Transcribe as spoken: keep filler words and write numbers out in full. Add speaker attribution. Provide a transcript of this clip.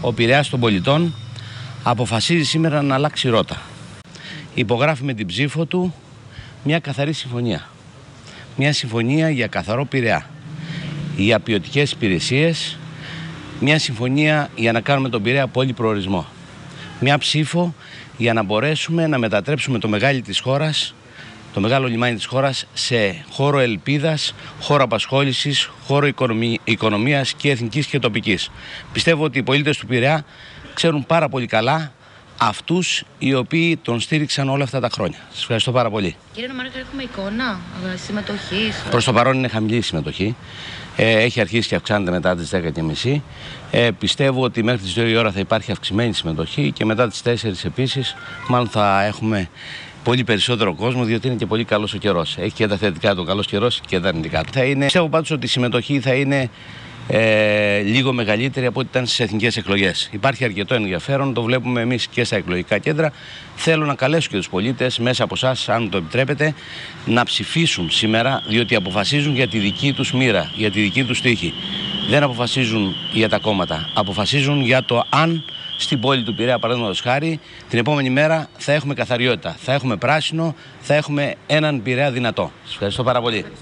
Speaker 1: ο Πειραιάς των πολιτών αποφασίζει σήμερα να αλλάξει ρότα. Υπογράφει με την ψήφο του μια καθαρή συμφωνία. Μια συμφωνία για καθαρό Πειραιά, για ποιοτικές υπηρεσίες, μια συμφωνία για να κάνουμε τον Πειραιά πολυπροορισμό. Μια ψήφο για να μπορέσουμε να μετατρέψουμε το μεγάλο της χώρας, το μεγάλο λιμάνι της χώρας, σε χώρο ελπίδας, χώρο απασχόλησης, χώρο οικονομίας και εθνικής και τοπικής. Πιστεύω ότι οι πολίτες του Πειραιά ξέρουν πάρα πολύ καλά αυτούς οι οποίοι τον στήριξαν όλα αυτά τα χρόνια. Σας ευχαριστώ πάρα πολύ.
Speaker 2: Κύριε Νομαρίτο, έχουμε εικόνα συμμετοχής?
Speaker 1: Προς το παρόν είναι χαμηλή η συμμετοχή. Ε, έχει αρχίσει και αυξάνεται μετά τις δέκα και μισή. Ε, πιστεύω ότι μέχρι τις δύο η ώρα θα υπάρχει αυξημένη συμμετοχή και μετά τις τέσσερις επίσης μάλλον θα έχουμε πολύ περισσότερο κόσμο, διότι είναι και πολύ καλός ο καιρός. Έχει και τα θετικά του καλός καιρός και τα αρνητικά του. Θα είναι, πιστεύω πάντως ότι η συμμετοχή θα είναι ε, λίγο μεγαλύτερη από ό,τι ήταν στις εθνικές εκλογές. Υπάρχει αρκετό ενδιαφέρον, το βλέπουμε εμείς και στα εκλογικά κέντρα. Θέλω να καλέσω και τους πολίτες μέσα από εσάς, αν το επιτρέπετε, να ψηφίσουν σήμερα, διότι αποφασίζουν για τη δική τους μοίρα, για τη δική τους τύχη. Δεν αποφασίζουν για τα κόμματα, αποφασίζουν για το αν στην πόλη του Πειραιά, παραδείγματος χάρη, την επόμενη μέρα θα έχουμε καθαριότητα, θα έχουμε πράσινο, θα έχουμε έναν Πειραιά δυνατό. Σας ευχαριστώ πάρα πολύ.